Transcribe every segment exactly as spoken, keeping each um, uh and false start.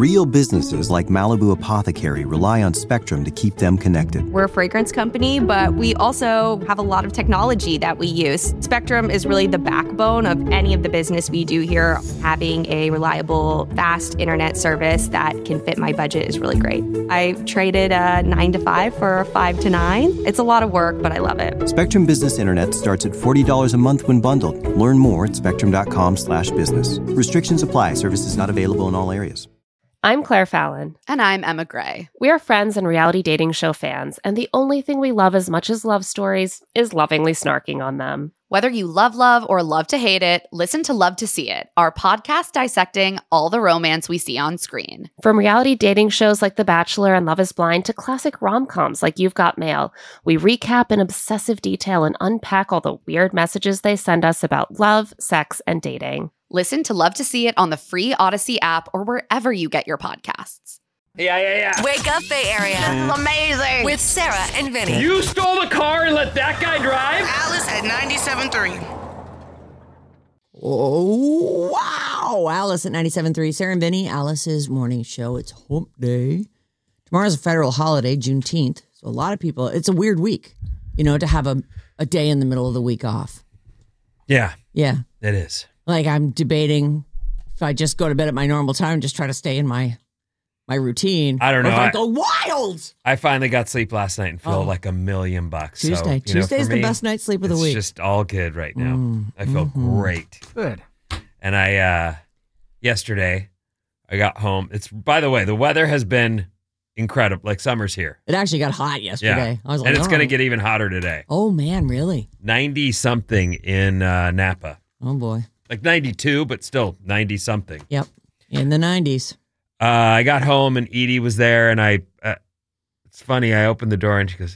Real businesses like Malibu Apothecary rely on Spectrum to keep them connected. We're a fragrance company, but we also have a lot of technology that we use. Spectrum is really the backbone of any of the business we do here. Having a reliable, fast internet service that can fit my budget is really great. I traded a nine to five for a five to nine. It's a lot of work, but I love it. Spectrum Business Internet starts at forty dollars a month when bundled. Learn more at spectrum.com slash business. Restrictions apply. Services not available in all areas. I'm Claire Fallon. And I'm Emma Gray. We are friends and reality dating show fans, and the only thing we love as much as love stories is lovingly snarking on them. Whether you love love or love to hate it, listen to Love to See It, our podcast dissecting all the romance we see on screen. From reality dating shows like The Bachelor and Love is Blind to classic rom-coms like You've Got Mail, we recap in obsessive detail and unpack all the weird messages they send us about love, sex, and dating. Listen to Love to See It on the free Odyssey app or wherever you get your podcasts. Yeah, yeah, yeah. Wake up, Bay Area. This is amazing. With Sarah and Vinny. You stole the car and let that guy drive? Alice at ninety-seven point three. Oh, wow. Alice at ninety-seven point three. Sarah and Vinny, Alice's morning show. It's hump day. Tomorrow's a federal holiday, Juneteenth. So a lot of people, it's a weird week, you know, to have a, a day in the middle of the week off. Yeah. Yeah. It is. Like I'm debating if I just go to bed at my normal time, just try to stay in my my routine. I don't know. Or if I, I go wild. I finally got sleep last night and feel Oh. like a million bucks. Tuesday. So, you Tuesday's know, for the me, best night's sleep of the it's week. It's just all good right now. Mm, I feel mm-hmm. great. Good. And I, uh, yesterday, I got home. It's, by the way, the weather has been incredible. Like summer's here. It actually got hot yesterday. Yeah. I was like, and it's oh. going to get even hotter today. Oh, man, really? ninety something in uh, Napa. Oh, boy. Like ninety-two, but still ninety something. Yep. In the nineties. Uh, I got home and Edie was there, and I, uh, it's funny, I opened the door and she goes,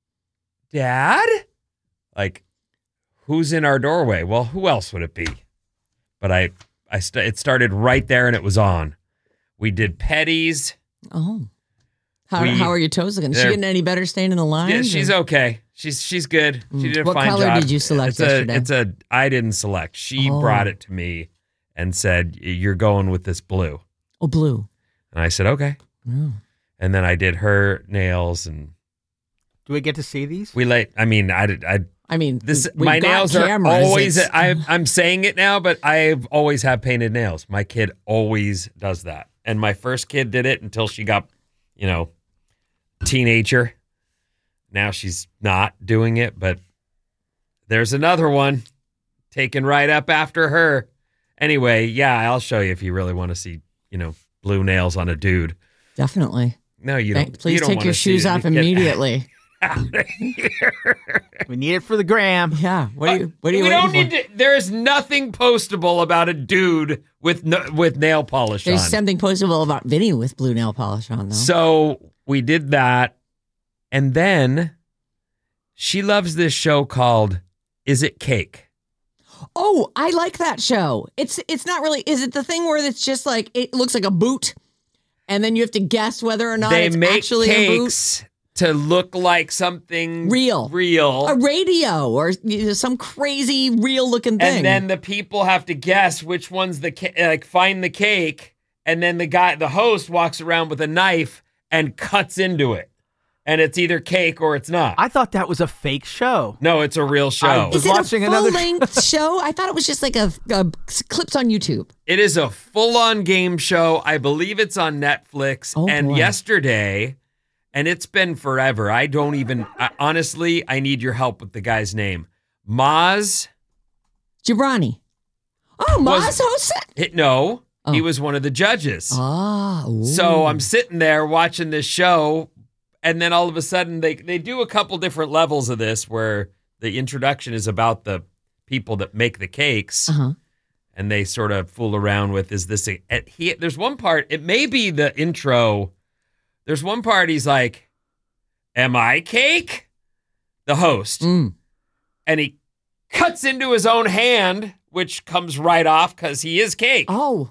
Dad? Like, who's in our doorway? Well, who else would it be? But I, I st- it started right there and it was on. We did petties. Oh. How We- how are your toes looking? Is she they're- getting any better staying in the line? Yeah, she's okay. She's she's good. She Mm. did a What fine color job. did you select it's yesterday? A, it's a, I didn't select. She Oh. brought it to me and said, you're going with this blue. Oh, blue. And I said, okay. Oh. And then I did her nails and Do we get to see these? we late. I mean, I did, I, I mean, this, we've my got nails are cameras. always, It's- I, I'm saying it now, but I've always had painted nails. My kid always does that. And my first kid did it until she got, you know, teenager. Now she's not doing it, but there's another one taken right up after her. Anyway, yeah, I'll show you if you really want to see, you know, blue nails on a dude. Definitely. No, you Thank- don't. Please you don't take wanna your see shoes it. off Get immediately. out of here. We need it for the gram. Yeah. What do you What are you we waiting don't for? need to. There is nothing postable about a dude with no, with nail polish There's on. something postable about Vinny with blue nail polish on, though. So we did that, and then she loves this show called "Is It Cake?" Oh, I like that show. It's it's not really. Is it the thing where it's just like it looks like a boot, and then you have to guess whether or not They it's make actually a boot? cakes to look like something Real. real, A radio or you know, some crazy real looking thing. and then the people have to guess which one's the ca- like find the cake, and then the guy, the host, walks around with a knife and cuts into it, and it's either cake or it's not. I thought that was a fake show. No, it's a real show. I was Is it watching a another full length show? I thought it was just like a, a clips on YouTube. It is a full-on game show. I believe it's on Netflix. Oh, and boy. yesterday, and it's been forever. I don't even, I, honestly, I need your help with the guy's name. Maz. Gibrani. Oh, Was- Maz hosted? It, no, Oh. he was one of the judges. Ah, ooh. So I'm sitting there watching this show, and then all of a sudden they, they do a couple different levels of this where the introduction is about the people that make the cakes. Uh-huh. And they sort of fool around with, is this a, and he, there's one part, it may be the intro. There's one part he's like, am I cake? The host. Mm. And he cuts into his own hand, which comes right off because he is cake. Oh.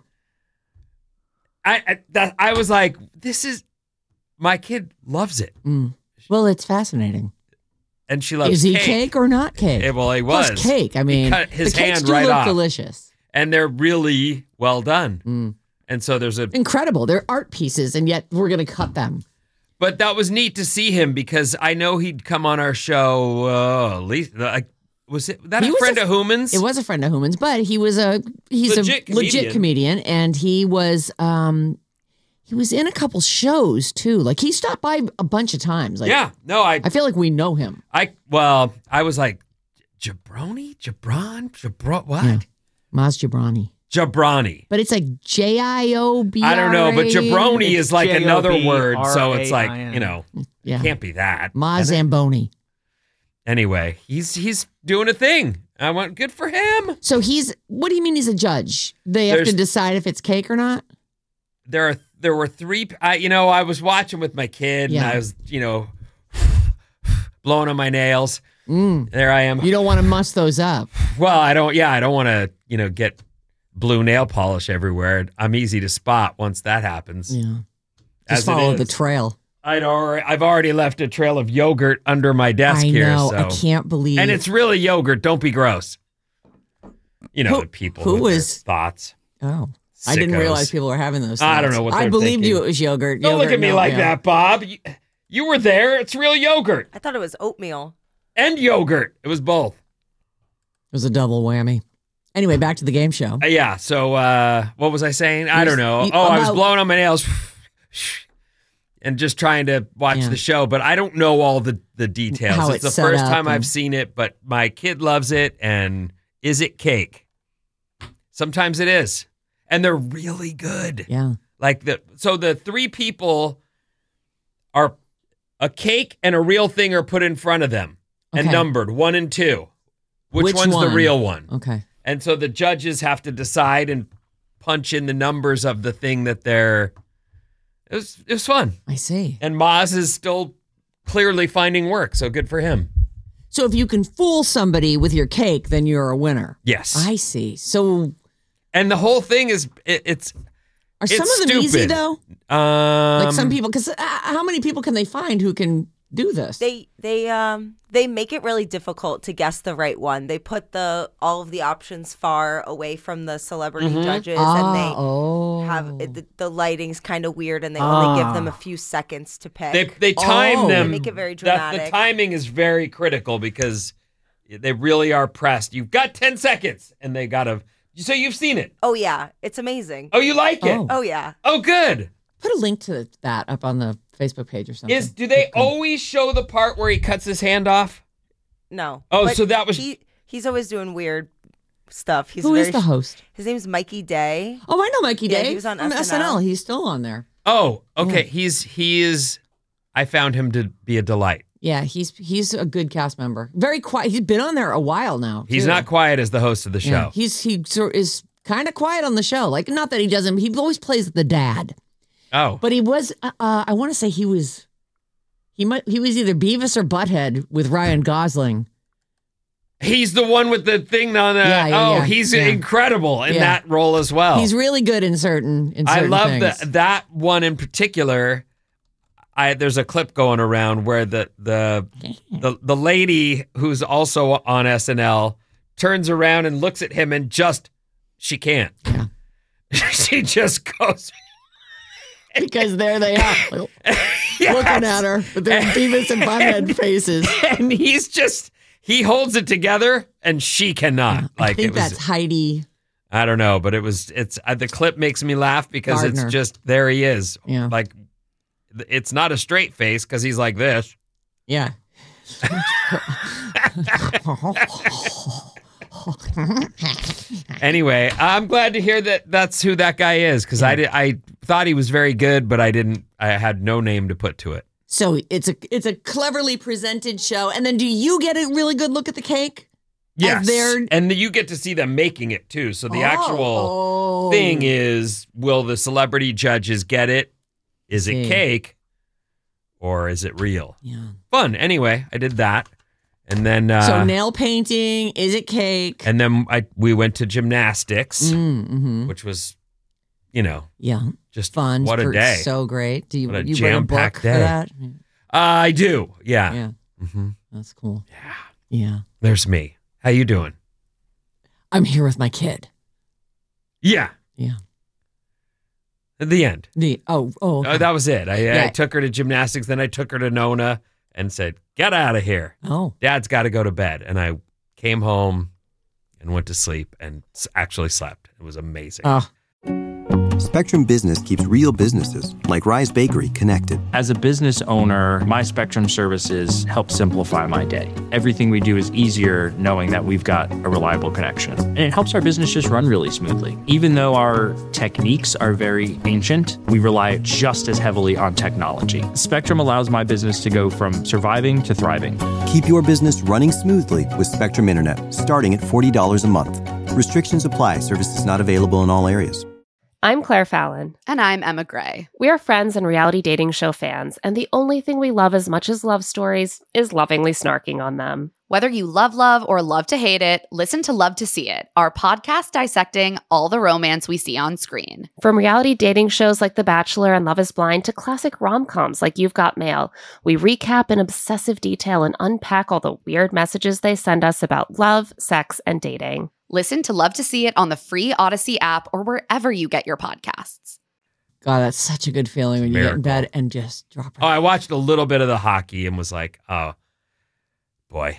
I I, that, I was like, this is, my kid loves it. Mm. Well, it's fascinating. And she loves Is he cake. cake or not cake? Yeah, well, he was. Plus cake. I mean, cut his the cakes hand do right look off. delicious. And they're really well done. Mm. And so there's a Incredible. They're art pieces, and yet we're going to cut them. But that was neat to see him because I know he'd come on our show. Uh, at least like was it that He a was friend a- of Human's? It was a friend of Human's, but he was a he's Legit a legit comedian, and he was um he was in a couple shows too. Like he stopped by a bunch of times. Like, Yeah, no, I, I feel like we know him. I, well, I was like, Jabroni, Jabron, Jabron, what? Yeah. Maz Jabrani. Jabrani. But it's like J I O B R A. I don't know, but jabroni It's is like another word, so it's like, J O B R A I N. you know, Yeah. can't be that. Maz Zamboni. Anyway, he's he's doing a thing. I went, good for him. So he's, what do you mean he's a judge? They have There's- to decide if it's cake or not? There are there were three. I, you know, I was watching with my kid, Yeah. and I was, you know, blowing on my nails. Mm. There I am. You don't want to muss those up. Well, I don't. Yeah, I don't want to, you know, get blue nail polish everywhere. I'm easy to spot once that happens. Yeah. As Just it follow is. the trail. I'd already, I've already left a trail of yogurt under my desk I here. know. So. I can't believe. And it's really yogurt. Don't be gross. You know, Who- the people who with their was- thoughts. Oh. I didn't Sickos. realize people were having those. I don't thoughts. know what I they're believed thinking. you it was yogurt. Don't look Yogurt, at me no, like yeah. that, Bob. You, you were there. It's real yogurt I thought it was oatmeal. and yogurt. It was both. It was a double whammy. Anyway, back to the game show. Uh, yeah. So what uh, what was I saying? I You don't was- know. you- oh, I was about- blowing on my nails and just trying to watch Yeah. the show, but I don't know all the, the details. How it's it's the set first up time and- I've seen it, but my kid loves it. And is it cake? Sometimes it is. And they're really good. Yeah. Like the so the three people are a cake and a real thing are put in front of them and Okay. numbered one and two. Which, Which one's one? the real one? Okay. And so the judges have to decide and punch in the numbers of the thing that they're. It was it was fun. I see. And Maz is still clearly finding work, so good for him. So if you can fool somebody with your cake, then you're a winner. Yes. I see. So And the whole thing is it, it's are some It's of them easy stupid. though? um Like some people, because uh, how many people can they find who can do this? They they um they make it really difficult to guess the right one. They put the all of the options far away from the celebrity Mhm. judges, Ah, and they oh. have it, the, the lighting's kind of weird, and they only give them a Ah. few seconds to pick. They they time Oh. them. They make it very that- dramatic. the timing is very critical because they really are pressed. You've got ten seconds, and they gotta. So you've seen it. Oh yeah, it's amazing. Oh, you like it? Oh. Oh yeah. Oh, good. Put a link to that up on the Facebook page or something. Is do they always show the part where he cuts his hand off? No. Oh, But so that was- he. He's always doing weird stuff. He's Who very is the host? His name's Mikey Day. Oh, I know Mikey Yeah, Day. he was on from S S N N L. L. He's still on there. Oh, okay. Yeah. He's he is. I found him to be a delight. Yeah, he's he's a good cast member. Very quiet. He's been on there a while now. He's too. not quiet as the host of the show. Yeah, he's he sort is kind of quiet on the show. Like, not that he doesn't. He always plays the dad. Oh, But he was. Uh, uh, I want to say he was. He might. He was either Beavis or Butthead with Ryan Gosling. he's the one with the thing on the. Yeah, yeah, oh, yeah, he's yeah. incredible in Yeah. that role as well. He's really good in certain. In I certain love things. that that one in particular. I there's a clip going around where the the the the lady who's also on S N L turns around and looks at him and just she can't. Yeah. she just goes Because there they are, like, Yes. looking at her with their Beavis and Butthead faces. and he's just he holds it together and she cannot. I Like think it was that's Heidi. I don't know, but it was it's uh, the clip makes me laugh because Gardner. it's just there he is. Yeah. Like it's not a straight face because he's like this. Yeah. Anyway, I'm glad to hear that that's who that guy is because I did I thought he was very good, but I didn't. I had no name to put to it. So it's a it's a cleverly presented show, and then do you get a really good look at the cake? Yes, they're- and you get to see them making it too. So the Oh. actual Oh. thing is, will the celebrity judges get it? Is it See. cake, or is it real? Yeah. Fun. Anyway, I did that, and then uh, So nail painting, is it cake? and then I we went to gymnastics, Mm, mhm. which was, you know, Yeah, just fun. What a for- day. So great. Do you What a you bring a book jam-packed for day. that? Uh, I do. Yeah. Yeah, hmm that's cool. Yeah. Yeah, There's me. How you doing? I'm here with my kid. Yeah. Yeah. At the end. The oh oh. Okay. Uh, that was it. I, Yeah. I took her to gymnastics, then I took her to Nona and said, "Get out of here. Oh. Dad's got to go to bed." And I came home and went to sleep and s- actually slept. It was amazing. Oh. Spectrum Business keeps real businesses, like Rise Bakery, connected. As a business owner, my Spectrum services help simplify my day. Everything we do is easier knowing that we've got a reliable connection. And it helps our business just run really smoothly. Even though our techniques are very ancient, we rely just as heavily on technology. Spectrum allows my business to go from surviving to thriving. Keep your business running smoothly with Spectrum Internet, starting at forty dollars a month. Restrictions apply. Services not available in all areas. I'm Claire Fallon. And I'm Emma Gray. We are friends and reality dating show fans, and the only thing we love as much as love stories is lovingly snarking on them. Whether you love love or love to hate it, listen to Love to See It, our podcast dissecting all the romance we see on screen. From reality dating shows like The Bachelor and Love is Blind to classic rom-coms like You've Got Mail, we recap in obsessive detail and unpack all the weird messages they send us about love, sex, and dating. Listen to Love to See It on the free Odyssey app or wherever you get your podcasts. God, that's such a good feeling when you Miracle. get in bed and just drop Oh, I watched a little bit of the hockey and was like, oh, boy.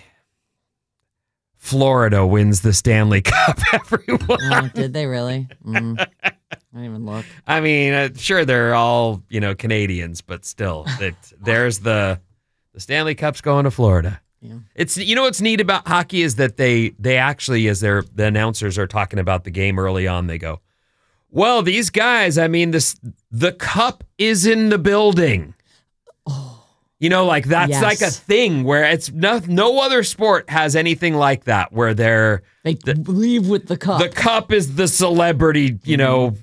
Florida wins the Stanley Cup, everyone. Oh, did they really? Mm. I didn't even look. I mean, uh, sure, they're all, you know, Canadians, but still, it, there's the the Stanley Cup's going to Florida. Yeah. It's, you know, what's neat about hockey is that they they actually, as they're the announcers are talking about the game early on, they go, well, these guys, I mean, this the cup is in the building. Oh, you know, like that's yes. like a thing where it's no no other sport has anything like that where they're they the, leave with the cup. the cup is the celebrity. You know,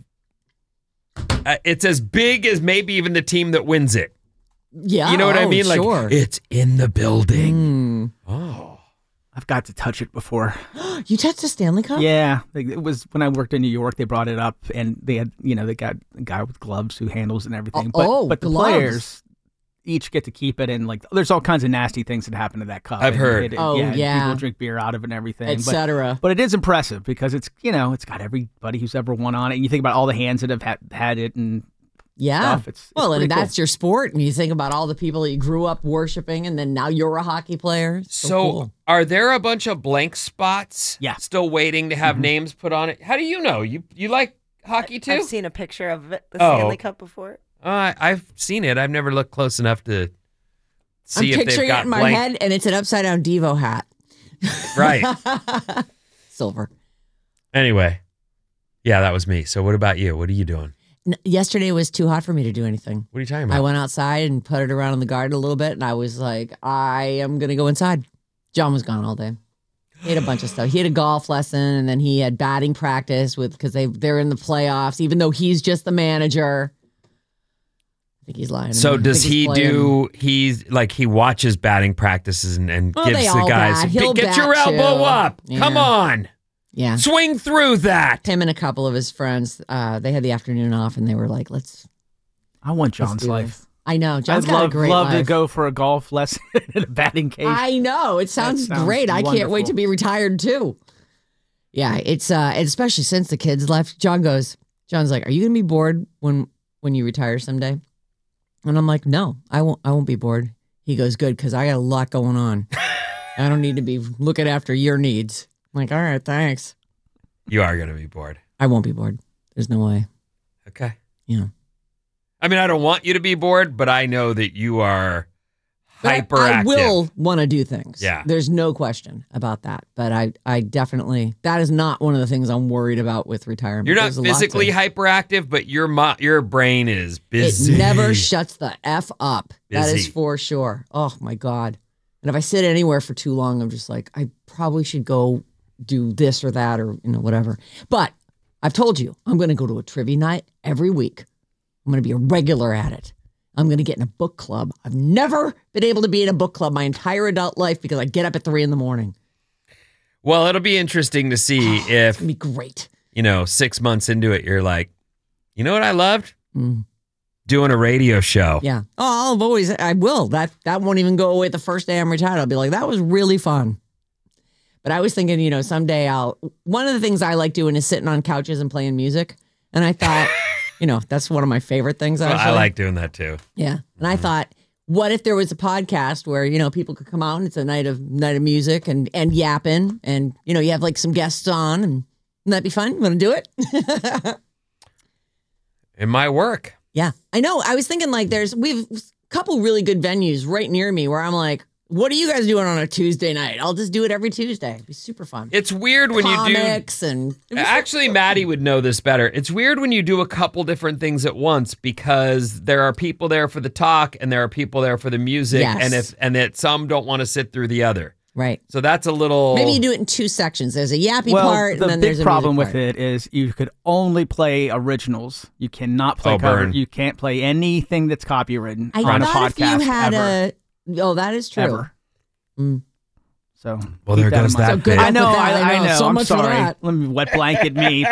uh, it's as big as maybe even the team that wins it. Yeah, You know what I oh, mean? Like, sure. it's in the building. Mm. Oh. I've got to touch it before. You touched a Stanley Cup? Yeah, like, it was when I worked in New York. They brought it up, and they had, you know, they got a guy with gloves who handles it and everything. Oh, but oh, but the gloves. players each get to keep it, and like, there's all kinds of nasty things that happen to that cup. I've And heard. it- it- Oh, yeah, yeah. people drink beer out of it and everything, Et but- cetera. But it is impressive because it's, you know, it's got everybody who's ever won on it. And you think about all the hands that have had, had it and Yeah. stuff. It's, it's well, pretty and cool. that's your sport, and you think about all the people that you grew up worshiping, and then now you're a hockey player. It's So, So, cool. are there a bunch of blank spots? Yeah. Still waiting to have names put on it? How do you know? You you like hockey too? I've seen a picture of it, the Oh. Stanley Cup before. Uh, I've seen it. I've never looked close enough to I'm see if they've picturing got it in my blank. head, and it's an upside down Devo hat. Right. Silver. Anyway, yeah, that was me. So, what about you? What are you doing? N- Yesterday was too hot for me to do anything. What are you talking about? I went outside and put it around in the garden a little bit, and I was like, I am going to go inside. John was gone all day. He had a bunch of stuff. He had a golf lesson, and then he had batting practice with because they they're in the playoffs. Even though he's just the manager, I think he's lying. to So me. I does think he's he playing. do? He's like he watches batting practices and, and Well, gives they the all guys bat. He'll get your bat elbow too." up. Yeah. Come on, Yeah, swing through that. him and a couple of his friends. Uh, they had the afternoon off, and they were like, "Let's." I want let's John's do life. this." I know John's I'd got love, a great love to life. go for a golf lesson in a batting cage. I know. It sounds, sounds great. I can't wait wonderful. to be retired too. Yeah, it's uh and especially since the kids left. John goes, John's like, "Are you gonna be bored when when you retire someday?" And I'm like, "No, I won't I won't be bored." He goes, "Good, because I got a lot going on. I don't need to be looking after your needs." I'm like, "All right, thanks." You are going to be bored. I won't be bored. There's no way. Okay. Yeah. I mean, I don't want you to be bored, but I know that you are But hyperactive. I will want to do things. Yeah. There's no question about that. But I, I definitely, that is not one of the things I'm worried about with retirement. You're not There's a lot physically to- hyperactive, but your mo- your brain is busy. It never shuts the F up. That is Busy. for sure. Oh my God. And if I sit anywhere for too long, I'm just like, I probably should go do this or that or, you know, whatever. But I've told you, I'm going to go to a trivia night every week. I'm going to be a regular at it. I'm going to get in a book club. I've never been able to be in a book club my entire adult life because I get up at three in the morning. Well, it'll be interesting to see It's if, going to be great. you know, six months into it, you're like, you know what I loved? Mm. Doing a radio show. Yeah. Oh, I've always, I will. That that won't even go away the first day I'm retired. I'll be like, that was really fun. But I was thinking, you know, someday I'll, one of the things I like doing is sitting on couches and playing music. And I thought, You know, that's one of my favorite things. Well, Actually. I like doing that too. Yeah, and I thought, what if there was a podcast where you know people could come out and it's a night of night of music and and yapping, and you know you have like some guests on, and wouldn't that be fun? Want to do it? It might work. Yeah, I know. I was thinking like there's we've a couple really good venues right near me where I'm like, what are you guys doing on a Tuesday night? I'll just do it every Tuesday. It'd be super fun. It's weird when Comics you do. and Actually, Maddie would know this better. It's weird when you do a couple different things at once because there are people there for the talk and there are people there for the music, Yes. and if and that some don't want to sit through the other. Right. So that's a little. Maybe you do it in two sections. There's a yappy well, part, the and then big there's a problem music with part. it is you could only play originals. You cannot play Oh, cover. burn. You can't play anything that's copywritten I on a thought podcast if you had ever. a. Oh, that is true. Ever. Mm. So Well, keep there that in goes mind. that So good bit. luck I know, with that. I, I I know. know. So I'm much for sorry. that. Let me wet blanket me.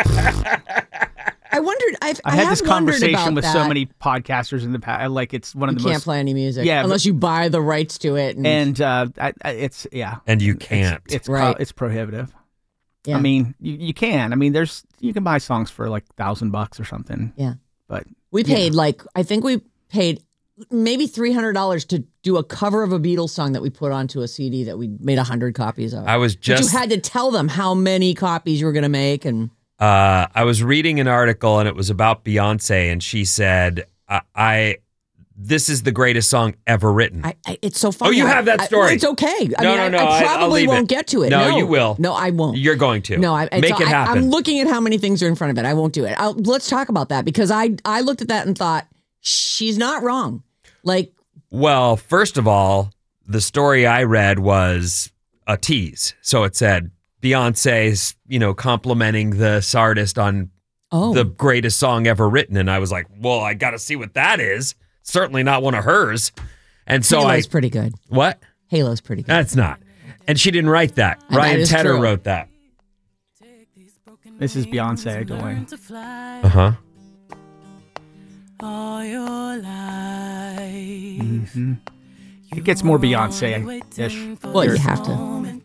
I wondered. I've, I had have this wondered conversation about with that. so many podcasters in the past. Like it's one of You the can't most. play any music, Yeah, unless you buy the rights to it. And, And uh, I, I, it's yeah. And you It's- can't. It's Right. co- it's prohibitive. Yeah. I mean, you, you can. I mean, there's you can buy songs for like thousand bucks or something. Yeah. But we yeah. paid like I think we paid maybe three hundred dollars to do a cover of a Beatles song that we put onto a C D that we made a hundred copies of. I was But just. you had to tell them how many copies you were going to make, and Uh, I was reading an article and it was about Beyonce, and she said, I, I this is the greatest song ever written. I, I, it's so funny. Oh, you I- have that I- story. it's okay. I No, mean, no, I- no, I, I- I'll probably leave won't it. get to it. No, No, you will. No, I won't. You're going to. No, I, it's- Make it I, happen. I'm looking at how many things are in front of it. I won't do it. I'll, let's talk about that because I I looked at that and thought she's not wrong. Like, Well, first of all, the story I read was a tease. So it said Beyonce's, you know, complimenting this artist on oh, the greatest song ever written. And I was like, well, I got to see what that is. Certainly not one of hers. And so Halo's I. pretty good. What? Halo's pretty good. That's not. And she didn't write that. And that Ryan is Tedder true. wrote that. this is Beyonce going. Uh huh. All your life. hmm It gets more Beyonce-ish. Well, you have to.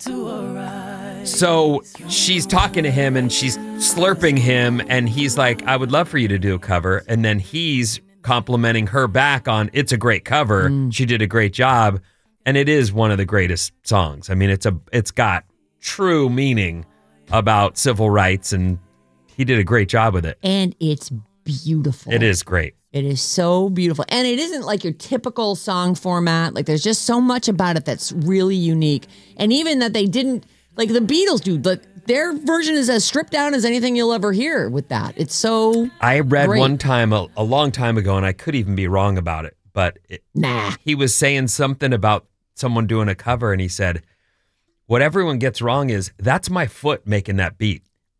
So she's talking to him and she's slurping him, and he's like, I would love for you to do a cover. And then he's complimenting her back on, it's a great cover. Mm. She did a great job. And it is one of the greatest songs. I mean, it's a it's got true meaning about civil rights, and he did a great job with it. And it's beautiful. It is great. It is so beautiful. And it isn't like your typical song format. Like there's just so much about it that's really unique. And even that they didn't, like the Beatles do, but their version is as stripped down as anything you'll ever hear with that. It's so I read great. one time, a, a long time ago, and I could even be wrong about it, but it, Nah. he was saying something about someone doing a cover, and he said, what everyone gets wrong is that's my foot making that beat.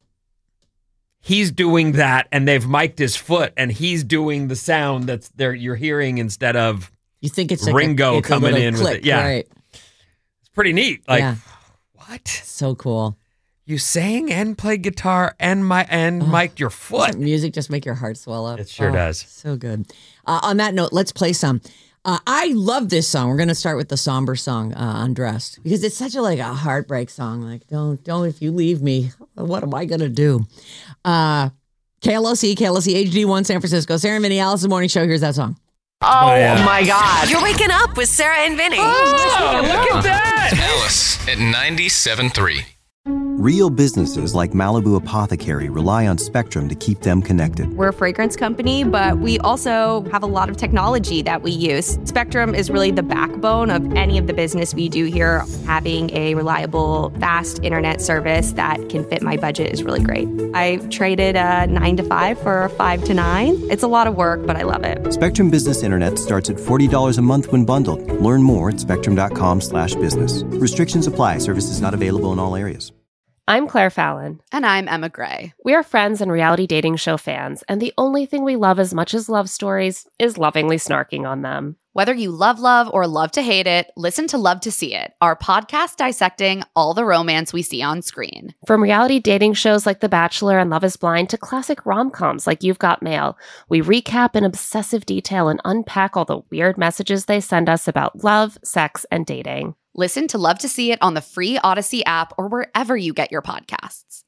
He's doing that, and they've mic'd his foot, and he's doing the sound that's there you're hearing instead of You think it's like Ringo a, it's a coming little in with click, it. Yeah. Right. It's pretty neat. Like, Yeah. what? So cool. You sang and played guitar and my and mic'd your foot. Doesn't music just make your heart swell up? It sure Oh, does. So good. Uh, on that note, let's play some. Uh, I love this song. We're going to start with the somber song, uh, Undressed, because it's such a like a heartbreak song. Like, don't, don't, if you leave me, what am I going to do? Uh, K L S C, K L S C H D one San Francisco. Sarah and Vinny, Alice's Morning Show. Here's that song. Oh, yeah. my God. You're waking up with Sarah and Vinny. Oh, look at that. Alice at ninety-seven point three. Real businesses like Malibu Apothecary rely on Spectrum to keep them connected. We're a fragrance company, but we also have a lot of technology that we use. Spectrum is really the backbone of any of the business we do here. Having a reliable, fast internet service that can fit my budget is really great. I traded a nine to five for a five to nine. It's a lot of work, but I love it. Spectrum Business Internet starts at forty dollars a month when bundled. Learn more at spectrum.com slash business. Restrictions apply. Services not available in all areas. I'm Claire Fallon. And I'm Emma Gray. We are friends and reality dating show fans, and the only thing we love as much as love stories is lovingly snarking on them. Whether you love love or love to hate it, listen to Love to See It, our podcast dissecting all the romance we see on screen. From reality dating shows like The Bachelor and Love is Blind to classic rom-coms like You've Got Mail, we recap in obsessive detail and unpack all the weird messages they send us about love, sex, and dating. Listen to Love to See It on the free Odyssey app or wherever you get your podcasts.